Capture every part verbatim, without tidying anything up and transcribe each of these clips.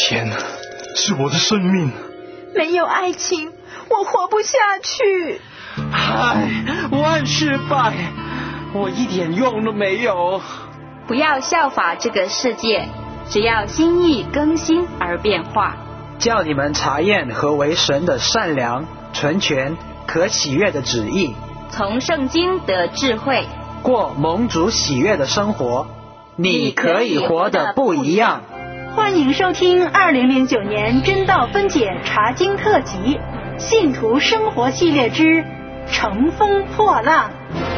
钱是我的生命， 没有爱情我活不下去。 唉，万事败，我一点用都没有。 不要效法这个世界，只要心意更新而变化， 叫你们查验何为神的善良、纯全、可喜悦的旨意， 从圣经得智慧， 过蒙主喜悦的生活，你可以活得不一样。 欢迎收听二零零九年真道分解查经特辑信徒生活系列之乘风破浪。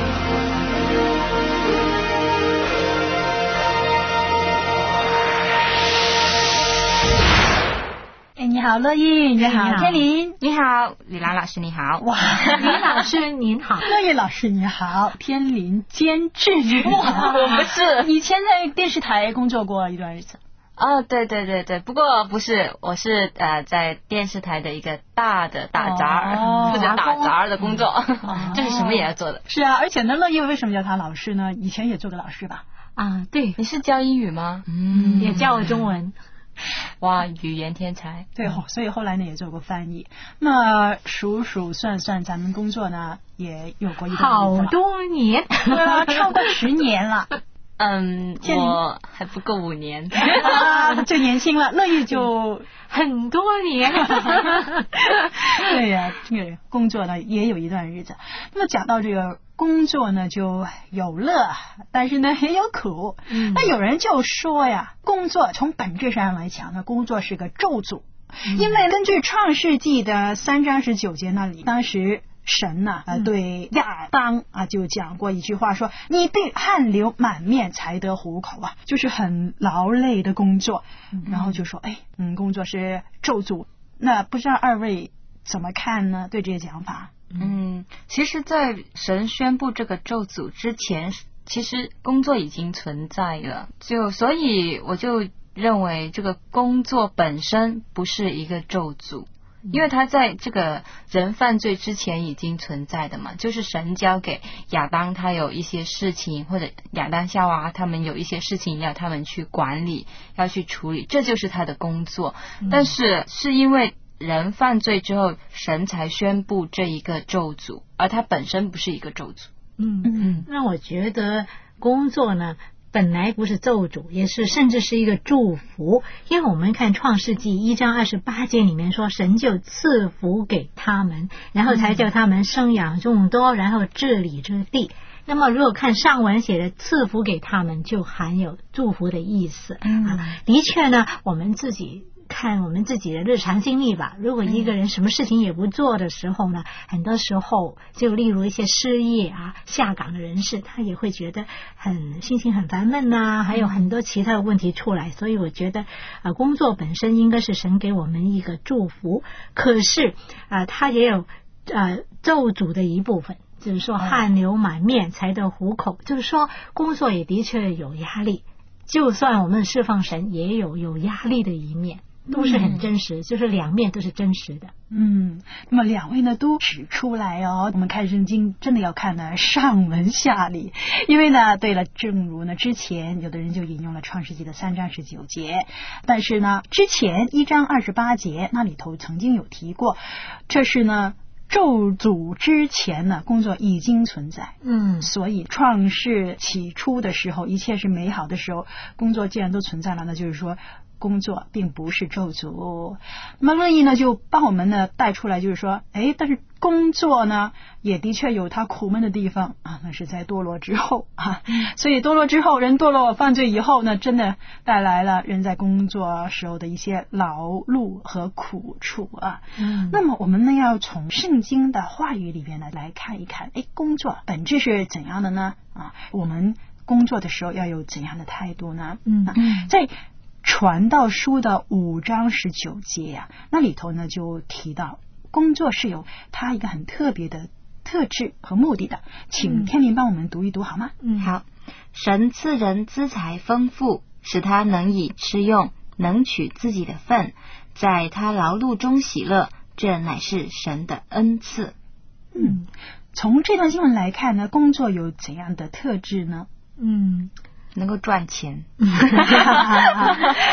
哎，你好，乐意，你好，天林， 你好，李兰老师，你好。 哇，李老师您好，乐意老师你好，天林监制你好。 我不是， 以前在电视台工作过一段日子。 哦，对对对对，不过不是，我是呃在电视台的一个大的打杂，负责、哦、打杂的工作，哦、就是什么也要做的。 是啊，而且呢，乐意为什么叫他老师呢？以前也做过老师吧？ 啊，对，你是教英语吗？ 嗯，也教了中文。 哇，语言天才。 对，所以后来呢也做过翻译。那数数算算，咱们工作呢也有过一段好多年，对啊，超过十年了。 嗯，我还不够五年， 啊、就年轻了。乐意就很多年。 对呀、啊，这个工作呢也有一段日子。那么讲到这个工作呢，就有乐，但是呢也有苦。嗯、那有人就说呀，工作从本质上来讲呢，工作是个咒诅，嗯、因为根据创世纪的三章十九节那里，当时神呢、啊，呃，对亚当啊就讲过一句话说，你必汗流满面才得糊口啊，就是很劳累的工作。嗯、然后就说，哎，嗯，工作是咒诅。那不知道二位怎么看呢？对这些讲法？ 嗯，其实在神宣布这个咒诅之前，其实工作已经存在了，就所以我就认为这个工作本身不是一个咒诅。因为他在这个人犯罪之前已经存在的嘛，就是神交给亚当，他有一些事情，或者亚当夏娃他们有一些事情要他们去管理，要去处理，这就是他的工作。嗯、但是是因为人犯罪之后，神才宣布这一个咒诅，而他本身不是一个咒诅。 嗯嗯，那我觉得工作呢本来不是咒诅，也是甚至是一个祝福。因为我们看创世纪一章二十八节里面说，神就赐福给他们，然后才叫他们生养众多，然后治理这地。那么如果看上文写的赐福给他们，就含有祝福的意思、嗯、啊。的确呢，我们自己看我们自己的日常经历吧，如果一个人什么事情也不做的时候呢，很多时候就例如一些失业啊下岗的人士，他也会觉得很心情很烦闷呐、啊，还有很多其他的问题出来。所以我觉得啊、呃，工作本身应该是神给我们一个祝福，可是啊、呃，它也有呃咒诅的一部分，就是说汗流满面才得糊口，就是说工作也的确有压力，就算我们释放神也有有压力的一面，都是很真实、嗯、就是两面都是真实的。 嗯，那么两位呢都指出来哦，我们看圣经真的要看呢上文下理。因为呢对了，正如呢之前有的人就引用了创世纪的三章十九节，但是呢之前一章二十八节那里头曾经有提过，这是呢咒诅之前呢工作已经存在。嗯，所以创世起初的时候一切是美好的时候，工作既然都存在了，那就是说工作并不是咒诅。那么乐意呢就帮我们呢带出来，就是说哎，但是工作呢也的确有它苦闷的地方啊，那是在堕落之后啊。所以堕落之后，人堕落犯罪以后呢，真的带来了人在工作时候的一些劳碌和苦处啊。嗯，那么我们呢要从圣经的话语里边呢来看一看，哎，工作本质是怎样的呢？啊，我们工作的时候要有怎样的态度呢？嗯，啊、在传道书的五章十九节呀、啊，那里头呢就提到工作是有它一个很特别的特质和目的的，请天林帮我们读一读好吗？ 嗯，好。神赐人资财丰富，使他能以吃用，能取自己的份，在他劳碌中喜乐，这乃是神的恩赐。 嗯，从这段经文来看呢，工作有怎样的特质呢？ 嗯，能够赚钱。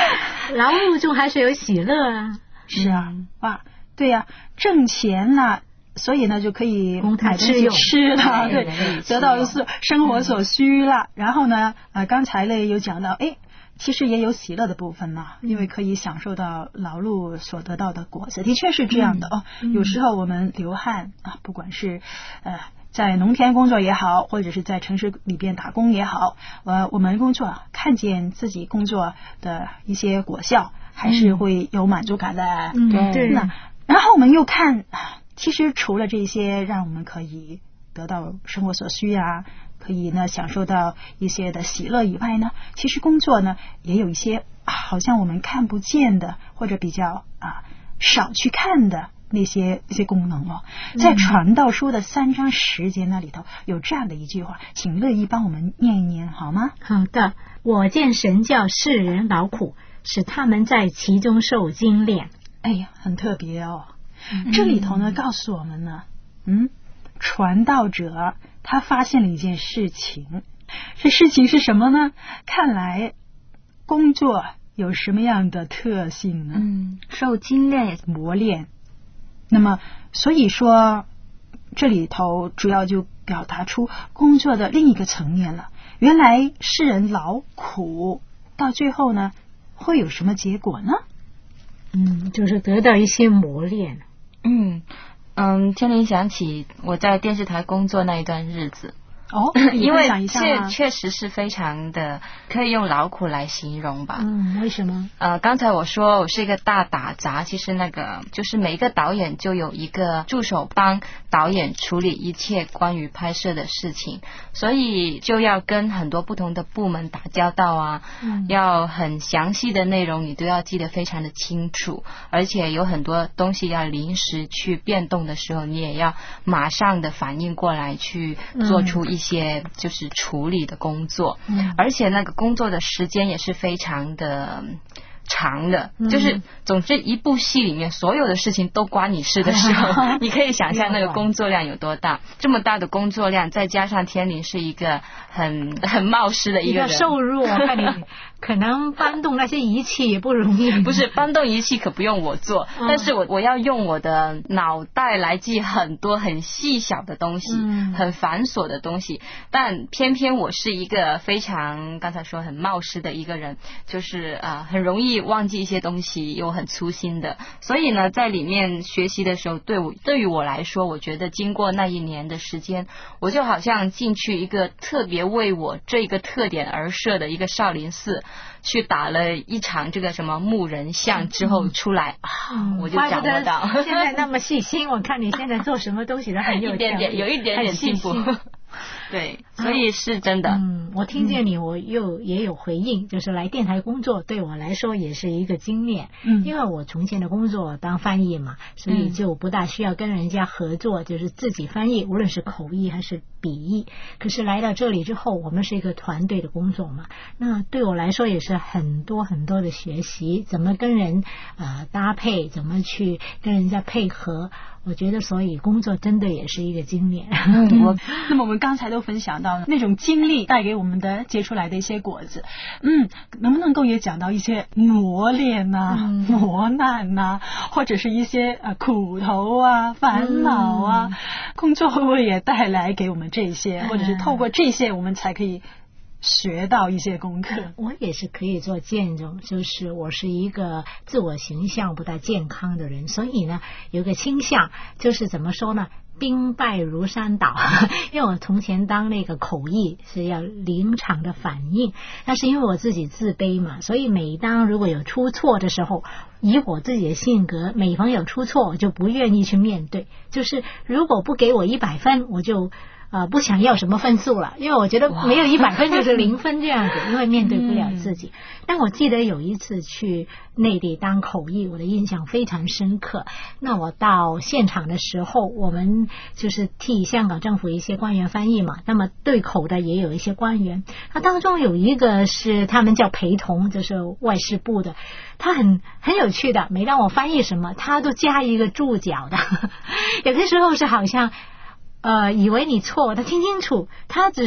劳碌中还是有喜乐啊。 是啊，哇，对呀、啊，挣钱了。所以呢，就可以买东西吃了，对，得到是生活所需了。嗯、然后呢，呃，刚才呢有讲到，哎，其实也有喜乐的部分呢，因为可以享受到劳碌所得到的果子，的确是这样的哦。嗯、有时候我们流汗啊，不管是呃在农田工作也好，或者是在城市里边打工也好，呃，我们工作看见自己工作的一些果效，还是会有满足感的。 嗯，对。 那然后我们又看。其实除了这些让我们可以得到生活所需啊，可以呢享受到一些的喜乐以外呢，其实工作呢也有一些、啊、好像我们看不见的或者比较啊少去看的那些一些功能哦。在传道书的三章十节那里头有这样的一句话，请乐意帮我们念一念好吗？ 好的，我见神叫世人劳苦，使他们在其中受精炼。 哎呀，很特别哦。这里头呢告诉我们呢，嗯，传道者他发现了一件事情，这事情是什么呢？看来工作有什么样的特性呢？ 嗯，受精炼磨练。那么所以说这里头主要就表达出工作的另一个层面了。原来世人劳苦到最后呢会有什么结果呢？ 嗯，就是得到一些磨练。 嗯嗯，天灵想起我在电视台工作那一段日子哦， 因为这确实是非常的可以用劳苦来形容吧。 嗯，为什么？ 呃，刚才我说我是一个大打杂，其实那个就是每一个导演就有一个助手帮导演处理一切关于拍摄的事情，所以就要跟很多不同的部门打交道啊，嗯、要很详细的内容你都要记得非常的清楚，而且有很多东西要临时去变动的时候，你也要马上的反应过来去做出一些就是处理的工作，嗯、而且那个工作的时间也是非常的长的，嗯、就是总之一部戏里面所有的事情都关你事的时候，你可以想象那个工作量有多大。这么大的工作量，再加上天灵是一个很很冒失的一个人， 一个瘦弱，我看你可能搬动那些仪器也不容易。 不是搬动仪器可不用我做，嗯、但是我我要用我的脑袋来记很多很细小的东西，嗯、很繁琐的东西。但偏偏我是一个非常刚才说很冒失的一个人，就是啊、呃、很容易忘记一些东西，又很粗心的。所以呢，在里面学习的时候，对我对于我来说，我觉得经过那一年的时间，我就好像进去一个特别为我这个特点而设的一个少林寺。去打了一场这个什么木人像之后出来，嗯、我就掌握到现在那么细心。我看你现在做什么东西都很有一点点，有一点点进步。对，所以是真的。 嗯，我听见你，我又也有回应，就是来电台工作对我来说也是一个经验。嗯，因为我从前的工作当翻译嘛，所以就不大需要跟人家合作，就是自己翻译，无论是口译还是笔译。可是来到这里之后，我们是一个团队的工作嘛，那对我来说也是很多很多的学习，怎么跟人呃搭配，怎么去跟人家配合。我觉得，所以工作真的也是一个经验。 嗯，我那么我们刚才都分享到那种经历带给我们的结出来的一些果子，嗯，能不能够也讲到一些磨练呐、啊、嗯、磨难呐、啊，或者是一些呃苦头啊、烦恼啊，嗯、工作会不会也带来给我们这些，嗯、或者是透过这些我们才可以学到一些功课？ 我也是可以做见证，就是我是一个自我形象不大健康的人，所以呢有个倾向，就是怎么说呢，兵败如山倒。因为我从前当那个口译是要临场的反应，但是因为我自己自卑嘛，所以每当如果有出错的时候，以我自己的性格，每逢有出错我就不愿意去面对，就是如果不给我一百分，我就呃，不想要什么分数了，因为我觉得没有一百分就是零分这样子，因为面对不了自己。嗯、但我记得有一次去内地当口译，我的印象非常深刻。那我到现场的时候，我们就是替香港政府一些官员翻译嘛，那么对口的也有一些官员，那当中有一个是他们叫陪同，就是外事部的，他很很有趣的，每当我翻译什么，他都加一个注脚的，有的时候是好像。呃，以为你错，他听清楚，他只是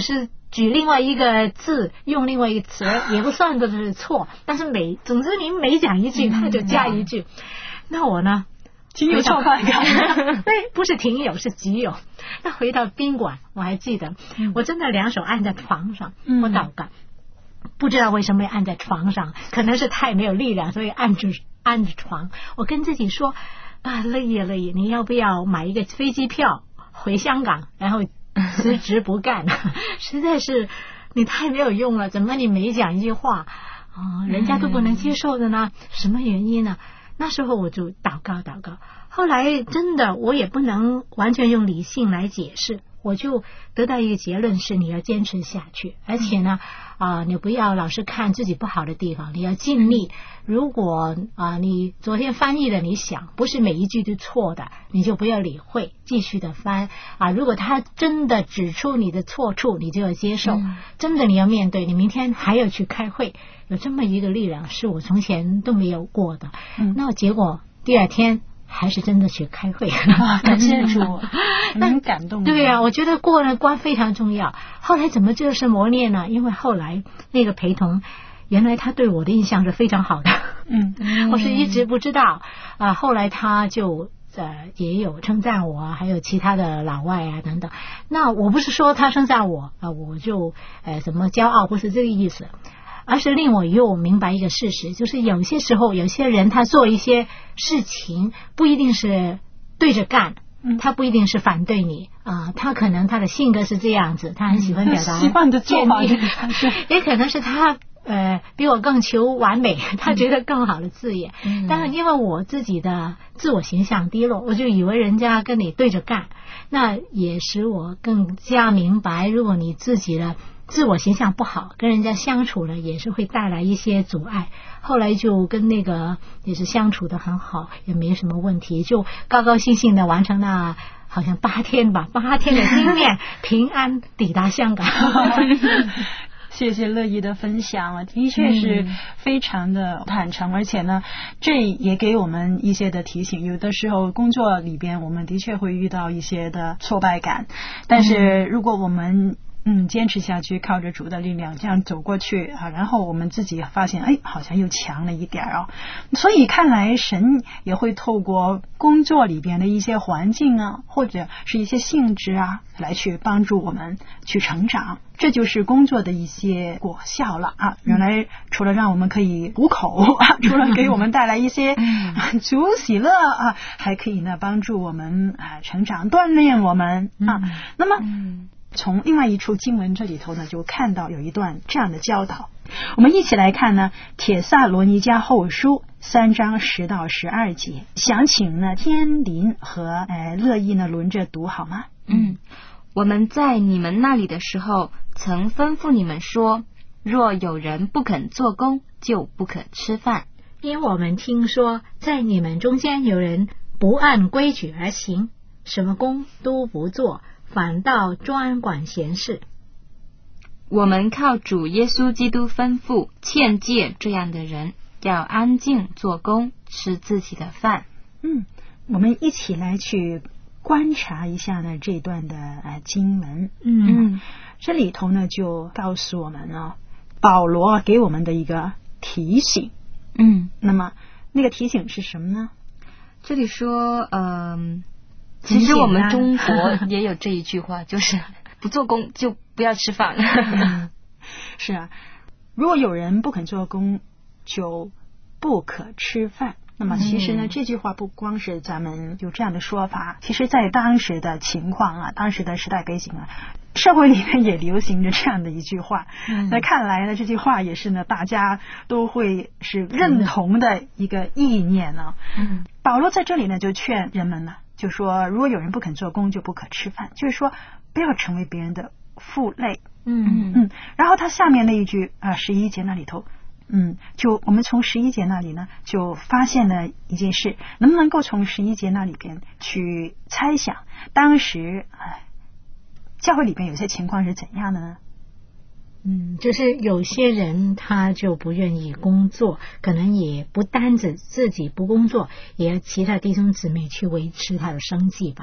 举另外一个字，用另外一个词，也不算个是错，但是每总之你每讲一句，他就加一句。那我呢， 挺有挫败感。 对，不是挺有，是极有。那回到宾馆，我还记得，我真的两手按在床上， 嗯、 我祷告。不知道为什么要按在床上，可能是太没有力量，所以按着按着床。我跟自己说啊，乐意乐意，你要不要买一个飞机票回香港，然后辞职不干？实在是你太没有用了，怎么你每讲一句话啊、呃，人家都不能接受的呢？什么原因呢？那时候我就祷告祷告，后来真的我也不能完全用理性来解释，我就得到一个结论是你要坚持下去，而且呢啊、呃，你不要老是看自己不好的地方，你要尽力。如果啊、呃、你昨天翻译的你想不是每一句都错的，你就不要理会，继续的翻啊。如果他真的指出你的错处，你就要接受，嗯、真的你要面对，你明天还要去开会，有这么一个力量是我从前都没有过的。嗯、那结果第二天还是真的去开会。 哇，感谢主，很感动。 对呀、啊，我觉得过了关非常重要。后来怎么就是磨练呢？因为后来那个陪同，原来他对我的印象是非常好的。嗯，我是一直不知道啊。后来他就呃也有称赞我啊，还有其他的老外啊等等。那我不是说他称赞我啊，我就呃什么骄傲，不是这个意思。而是令我又明白一个事实，就是有些时候有些人他做一些事情不一定是对着干，他不一定是反对你啊、呃，他可能他的性格是这样子，他很喜欢表达习惯的做法， 也可能是他呃比我更求完美，他觉得更好的字眼。嗯、但是因为我自己的自我形象低落，我就以为人家跟你对着干，那也使我更加明白，如果你自己的自我形象不好，跟人家相处了也是会带来一些阻碍。后来就跟那个也是相处的很好，也没什么问题，就高高兴兴的完成了好像八天吧，八天的经验，平安抵达香港。 谢谢乐意的分享啊，的确是非常的坦诚、嗯、而且呢这也给我们一些的提醒，有的时候工作里边我们的确会遇到一些的挫败感，但是如果我们嗯，坚持下去，靠着主的力量这样走过去啊，然后我们自己发现，哎，好像又强了一点哦。所以看来神也会透过工作里边的一些环境啊，或者是一些性质啊，来去帮助我们去成长。这就是工作的一些果效了啊！原来除了让我们可以糊口啊，除了给我们带来一些主喜乐啊，还可以呢帮助我们啊成长，锻炼我们啊。那么。从另外一处经文这里头呢，就看到有一段这样的教导，我们一起来看呢，帖撒罗尼迦后书三章十到十二节，想请呢天林和呃乐意呢轮着读好吗？ 嗯，我们在你们那里的时候，曾吩咐你们说，若有人不肯做工，就不可吃饭， 因我们听说在你们中间有人不按规矩而行，什么工都不做，反倒专管闲事。 我们靠主耶稣基督吩咐劝诫这样的人，要安静做工，吃自己的饭。 嗯，我们一起来去观察一下呢这段的呃经文。嗯，这里头呢就告诉我们呢，保罗给我们的一个提醒。嗯，那么那个提醒是什么呢？ 这里说，嗯、呃。其实我们中国也有这一句话，就是不做工就不要吃饭。 嗯、是啊，如果有人不肯做工，就不可吃饭。那么其实呢、嗯、这句话不光是咱们有这样的说法，其实在当时的情况啊，当时的时代背景啊，社会里面也流行着这样的一句话。嗯、那看来呢，这句话也是呢大家都会是认同的一个意念呢、啊。嗯，保罗在这里呢就劝人们呢，就说如果有人不肯做工，就不可吃饭，就是说不要成为别人的负累。嗯嗯，然后他下面那一句啊，十一节那里头。嗯，就我们从十一节那里呢，就发现了一件事，能不能够从十一节那里边去猜想，当时哎，教会里边有些情况是怎样的呢？ 嗯，就是有些人他就不愿意工作，可能也不单止自己不工作，也要其他弟兄姊妹去维持他的生计吧。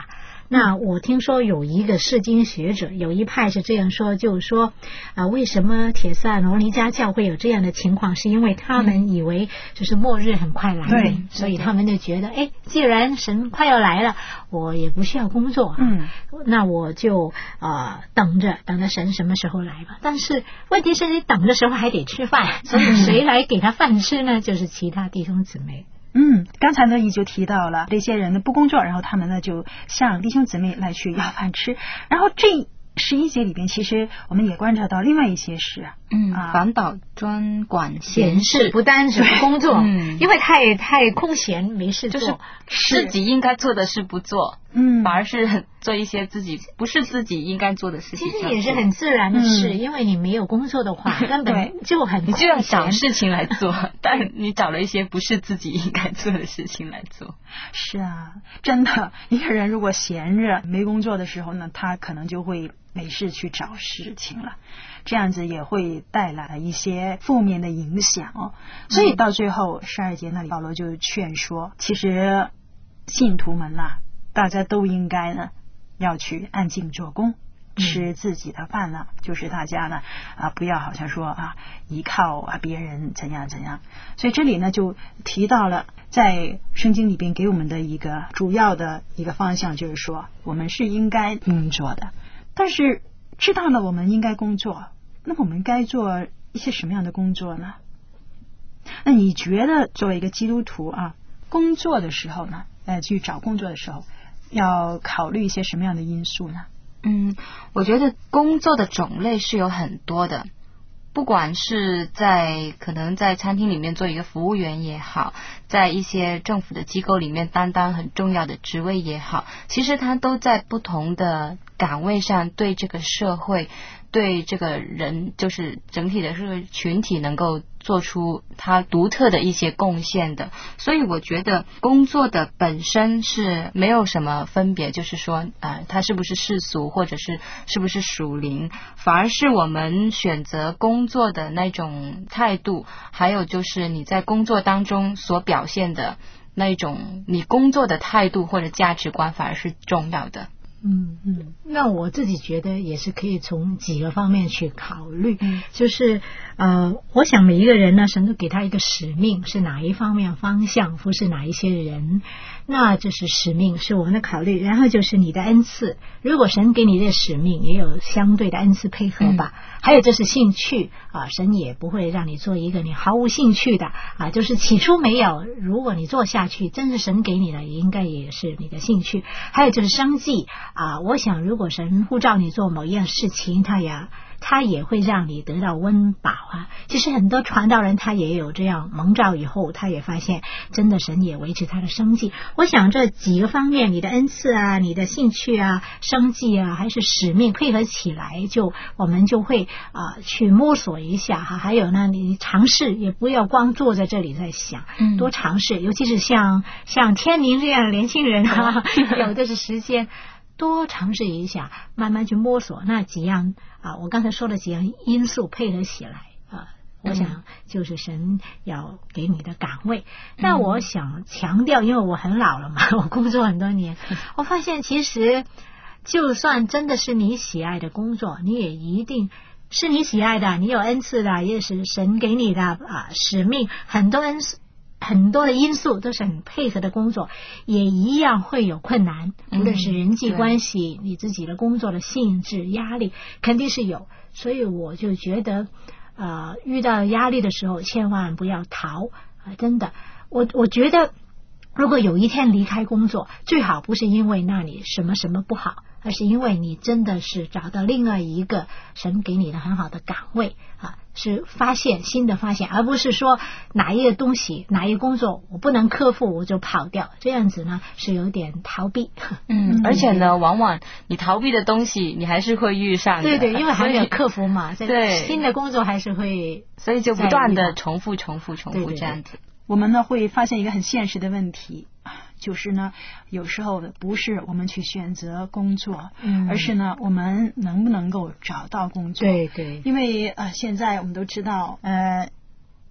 那我听说有一个释经学者，有一派是这样说，就是说啊，为什么帖撒罗尼迦教会有这样的情况，是因为他们以为就是末日很快来临，所以他们就觉得，哎，既然神快要来了，我也不需要工作，嗯，那我就啊、呃、等着等着神什么时候来吧。但是问题是你等的时候还得吃饭，所以谁来给他饭吃呢？就是其他弟兄姊妹。 嗯，刚才呢，你就提到了这些人呢不工作，然后他们呢就向弟兄姊妹来去要饭吃。然后这十一节里边，其实我们也观察到另外一些事， 嗯， 啊、 反倒专管闲事， 不单是工作，嗯，因为太太空闲没事做， 就是自己应该做的事不做， 嗯， 反而是做一些自己不是自己应该做的事情。 其实也是很自然的事，嗯、因为你没有工作的话，根本就很你就要找事情来做，但你找了一些不是自己应该做的事情来做。 是啊，真的，一个人如果闲着没工作的时候呢，他可能就会没事去找事情了，这样子也会带来一些负面的影响哦。所以到最后十二节那里，保罗就劝说，其实信徒们呐，大家都应该呢要去安静做工，吃自己的饭了，嗯、就是大家呢啊不要好像说啊依靠啊别人怎样怎样。所以这里呢就提到了在圣经里边给我们的一个主要的一个方向，就是说我们是应该工作的。但是知道了我们应该工作，那么我们该做一些什么样的工作呢？那你觉得作为一个基督徒啊，工作的时候呢，呃，去找工作的时候，要考虑一些什么样的因素呢？ 嗯，我觉得工作的种类是有很多的。不管是在可能在餐厅里面做一个服务员也好，在一些政府的机构里面担当很重要的职位也好，其实他都在不同的岗位上对这个社会对这个人就是整体的这个群体能够做出他独特的一些贡献的。所以我觉得工作的本身是没有什么分别，就是说呃，他是不是世俗或者是是不是属灵，反而是我们选择工作的那种态度，还有就是你在工作当中所表现的那种你工作的态度或者价值观反而是重要的。 嗯嗯，那我自己觉得也是可以从几个方面去考虑，嗯、就是呃，我想每一个人呢，神都给他一个使命，是哪一方面方向，服侍哪一些人，那这是使命，是我们的考虑。然后就是你的恩赐，如果神给你的使命，也有相对的恩赐配合吧。嗯、还有就是兴趣啊，神也不会让你做一个你毫无兴趣的啊，就是起初没有，如果你做下去，真是神给你的，也应该也是你的兴趣。还有就是生计。啊，我想如果神呼召你做某一样事情，他也他也会让你得到温饱啊。其实很多传道人他也有这样蒙召以后，他也发现真的神也维持他的生计。我想这几个方面，你的恩赐啊，你的兴趣啊，生计啊，还是使命配合起来，就我们就会啊去摸索一下哈。还有呢，你尝试也不要光坐在这里在想，嗯、多尝试，尤其是像像天明这样的年轻人啊，有的是时间。多尝试一下，慢慢去摸索那几样啊，我刚才说的几样因素配合起来啊，我想就是神要给你的岗位。那、嗯、我想强调，因为我很老了嘛，我工作很多年，我发现其实就算真的是你喜爱的工作，你也一定是你喜爱的，你有恩赐的，也是神给你的啊使命，很多恩赐。很多的因素都是很配合的工作，也一样会有困难，无论是人际关系、嗯、你自己的工作的性质、压力，肯定是有。所以我就觉得，呃，遇到压力的时候，千万不要逃啊、呃！真的，我我觉得，如果有一天离开工作，最好不是因为那里什么什么不好，而是因为你真的是找到另外一个神给你的很好的岗位啊。是发现新的发现，而不是说哪一个东西哪一个工作我不能克服我就跑掉，这样子呢是有点逃避。 嗯，而且呢往往你逃避的东西你还是会遇上的。 对对，因为还没有克服嘛，对，新的工作还是会， 所以就不断的重复重复重复这样子。 对对对，我们呢会发现一个很现实的问题，就是呢有时候不是我们去选择工作，嗯、而是呢我们能不能够找到工作。 对对， 因为呃现在我们都知道呃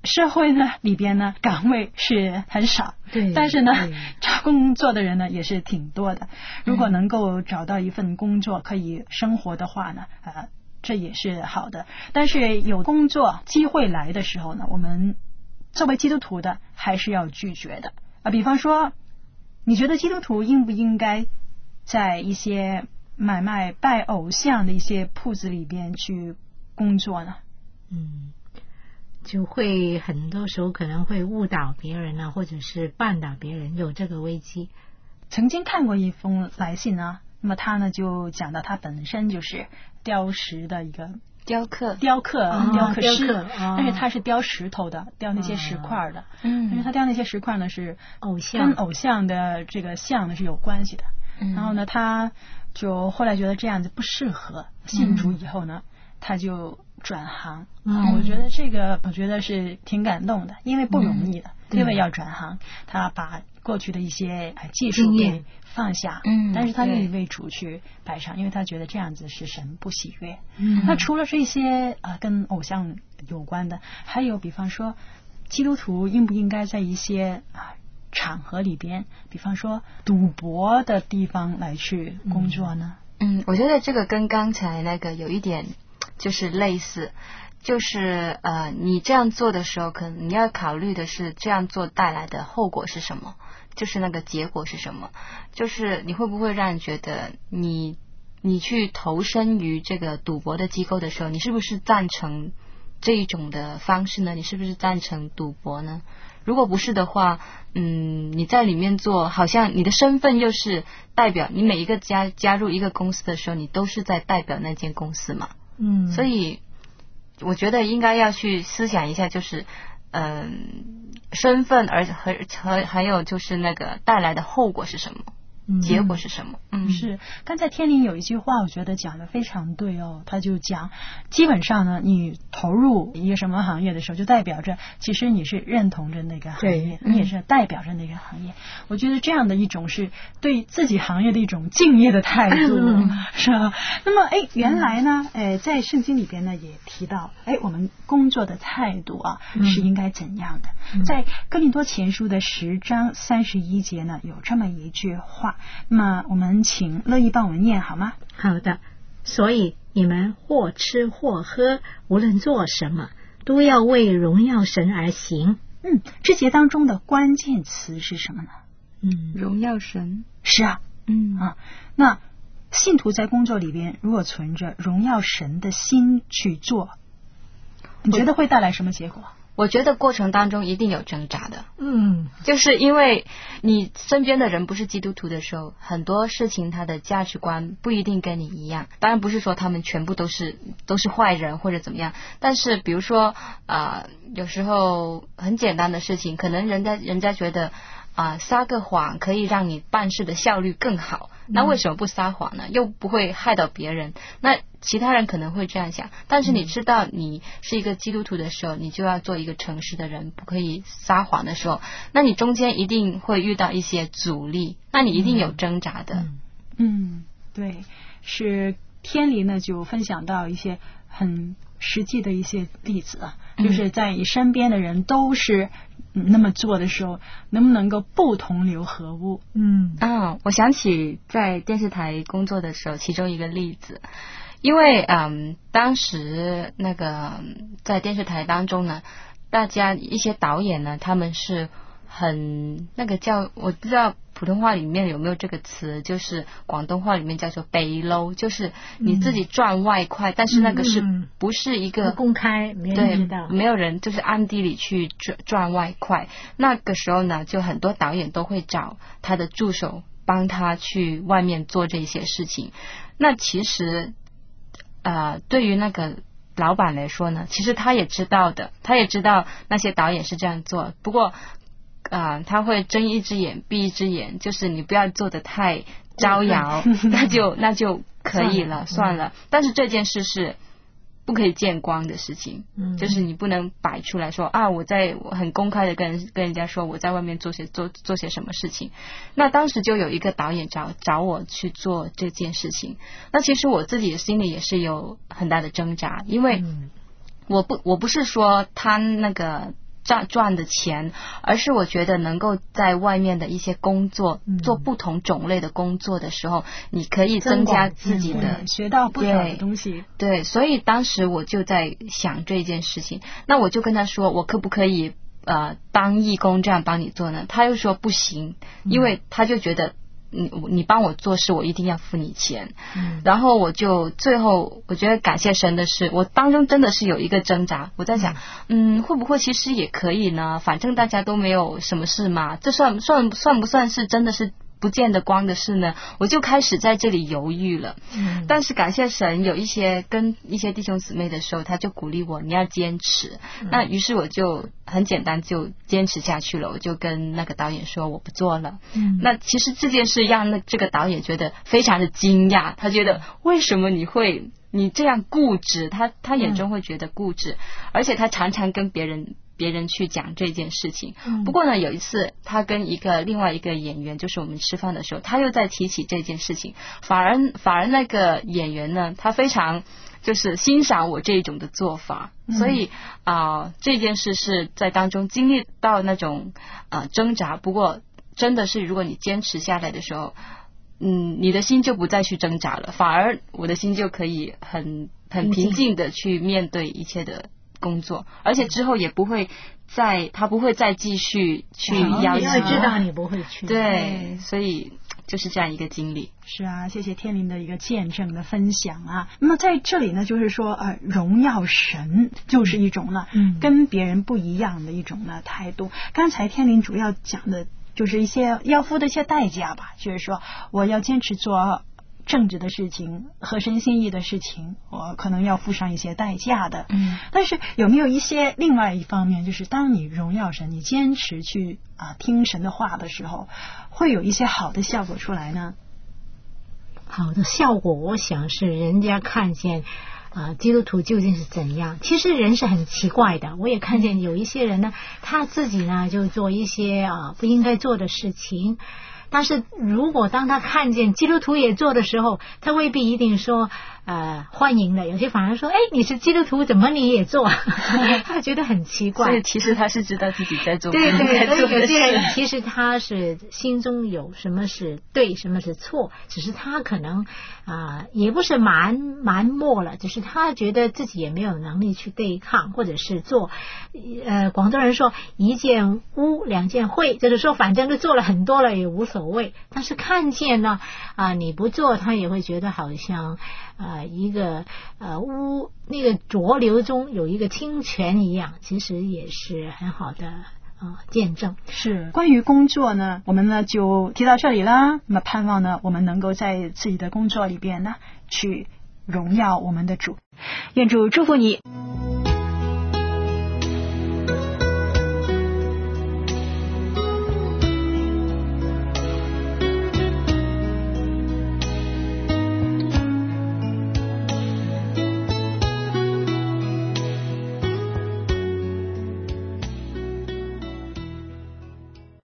社会呢里边呢岗位是很少， 对， 但是呢找工作的人呢也是挺多的。如果能够找到一份工作可以生活的话呢，呃，这也是好的。但是有工作机会来的时候呢，我们作为基督徒的还是要拒绝的啊。比方说，你觉得基督徒应不应该在一些买卖拜偶像的一些铺子里边去工作呢？ 嗯，就会很多时候可能会误导别人啊，或者是绊倒别人，有这个危机。 曾经看过一封来信啊，那么他呢就讲到他本身就是雕石的一个雕刻雕刻、 哦、 雕刻师， 雕刻哦、 但是他是雕石头的，雕那些石块的。 嗯， 但是他雕那些石块呢是偶像， 跟偶像的这个像呢是有关系的。 嗯、 然后呢，他就后来觉得这样子不适合，信主以后呢，嗯、他就转行。 嗯， 我觉得这个我觉得是挺感动的，因为不容易的， 嗯、 因为要转行，他把过去的一些技术给放下， 嗯， 但是他愿意为主去摆上，因为他觉得这样子是神不喜悦。 嗯， 那除了这些啊、呃、跟偶像有关的，还有比方说基督徒应不应该在一些啊、呃、场合里边，比方说赌博的地方来去工作呢？ 嗯，我觉得这个跟刚才那个有一点就是类似。就是呃，你这样做的时候，可能你要考虑的是这样做带来的后果是什么，就是那个结果是什么，就是你会不会让人觉得你你去投身于这个赌博的机构的时候，你是不是赞成这一种的方式呢？你是不是赞成赌博呢？如果不是的话，嗯，你在里面做，好像你的身份又是代表你每一个加加入一个公司的时候，你都是在代表那间公司嘛。 嗯， 所以我觉得应该要去思想一下，就是嗯、呃，身份而和和还有就是那个带来的后果是什么。结果是什么？嗯， 是刚才天林有一句话，我觉得讲的非常对哦。他就讲，基本上呢，你投入一个什么行业的时候，就代表着其实你是认同着那个行业，你也是代表着那个行业。我觉得这样的一种是对自己行业的一种敬业的态度，嗯、是吧？那么，哎，原来呢，呃，在圣经里边呢也提到，哎，我们工作的态度啊、嗯、是应该怎样的？嗯、在哥林多前书的十章三十一节呢，有这么一句话。那么我们请乐意帮我们念好吗？ 好的。所以你们或吃或喝，无论做什么，都要为荣耀神而行。 嗯，这节当中的关键词是什么呢？ 嗯，荣耀神。 是啊， 嗯啊，那信徒在工作里边，如果存着荣耀神的心去做，你觉得会带来什么结果？ 我觉得过程当中一定有挣扎的， 嗯， 就是因为你身边的人不是基督徒的时候，很多事情他的价值观不一定跟你一样。当然不是说他们全部都是都是坏人或者怎么样，但是比如说啊、呃，有时候很简单的事情，可能人家人家觉得啊、呃，撒个谎可以让你办事的效率更好，那为什么不撒谎呢？又不会害到别人。那其他人可能会这样想，但是你知道你是一个基督徒的时候，你就要做一个诚实的人，不可以撒谎的时候，那你中间一定会遇到一些阻力，那你一定有挣扎的。 嗯，嗯对，是天理呢就分享到一些很实际的一些例子啊，就是在你身边的人都是那么做的时候，能不能够不同流合污？ 嗯啊，我想起在电视台工作的时候，其中一个例子。因为嗯，当时那个在电视台当中呢，大家一些导演呢，他们是很那个叫我不知道普通话里面有没有这个词，就是广东话里面叫做背篓，就是你自己赚外快，嗯、但是那个是不是一个不公开，没人知道， 没有人就是暗地里去赚赚外快。那个时候呢，就很多导演都会找他的助手帮他去外面做这些事情。那其实。呃，对于那个老板来说呢，其实他也知道的，他也知道那些导演是这样做，不过呃，他会睁一只眼闭一只眼，就是你不要做得太招摇，那就那就可以了，算了。算了但是这件事是不可以见光的事情，嗯、就是你不能摆出来说啊，我在我很公开的跟人跟人家说我在外面做些做做些什么事情。那当时就有一个导演找找我去做这件事情，那其实我自己心里也是有很大的挣扎，因为我不我不是说他那个赚赚的钱，而是我觉得能够在外面的一些工作、嗯、做不同种类的工作的时候，你可以增加自己的学到不同的东西。 对，对，所以当时我就在想这件事情，那我就跟他说，我可不可以呃当义工这样帮你做呢？他又说不行，因为他就觉得你你帮我做事，我一定要付你钱。嗯，然后我就最后我觉得感谢神的是，我当中真的是有一个挣扎，我在想，嗯，会不会其实也可以呢？反正大家都没有什么事嘛，这算算算不算是真的是不见得光的事呢？我就开始在这里犹豫了。嗯，但是感谢神，有一些跟一些弟兄姊妹的时候，他就鼓励我，你要坚持。嗯、那于是我就很简单就坚持下去了，我就跟那个导演说我不做了。嗯，那其实这件事让那这个导演觉得非常的惊讶，他觉得为什么你会你这样固执？他他眼中会觉得固执，嗯、而且他常常跟别人。别人去讲这件事情。不过呢，有一次他跟一个另外一个演员，就是我们吃饭的时候，他又在提起这件事情，反而反而那个演员呢，他非常就是欣赏我这种的做法，嗯、所以啊、呃，这件事是在当中经历到那种啊、呃、挣扎。不过真的是，如果你坚持下来的时候，嗯，你的心就不再去挣扎了，反而我的心就可以很很平静的去面对一切的工作，而且之后也不会再他不会再继续去要求， 因为知道你不会去。 对，所以就是这样一个经历。 是啊，谢谢天林的一个见证的分享啊。那么在这里呢，就是说呃，荣耀神就是一种呢，嗯，跟别人不一样的一种呢态度。刚才天林主要讲的就是一些要付的一些代价吧，就是说我要坚持做正直的事情，合神心意的事情，我可能要付上一些代价的。嗯，但是有没有一些另外一方面，就是当你荣耀神，你坚持去啊听神的话的时候，会有一些好的效果出来呢？ 好的效果，我想是人家看见啊、呃，基督徒究竟是怎样。其实人是很奇怪的，我也看见有一些人呢，他自己呢就做一些啊、呃、不应该做的事情。但是如果当他看见基督徒也做的时候，他未必一定说呃欢迎的，有些反而说，哎，你是基督徒，怎么你也做？他觉得很奇怪。 所以其实他是知道自己在做。 对对，所以有些人其实他是心中有什么是对，什么是错，只是他可能啊、呃、也不是蛮蛮漠了，只是他觉得自己也没有能力去对抗，或者是做呃广东人说一件污两件秽，就是说反正都做了很多了也无所谓。但是看见呢啊、呃、你不做，他也会觉得好像呃一个呃污那个浊流中有一个清泉一样，其实也是很好的呃见证。 是关于工作呢，我们呢就提到这里啦。那么盼望呢，我们能够在自己的工作里边呢去荣耀我们的主。愿主祝福你。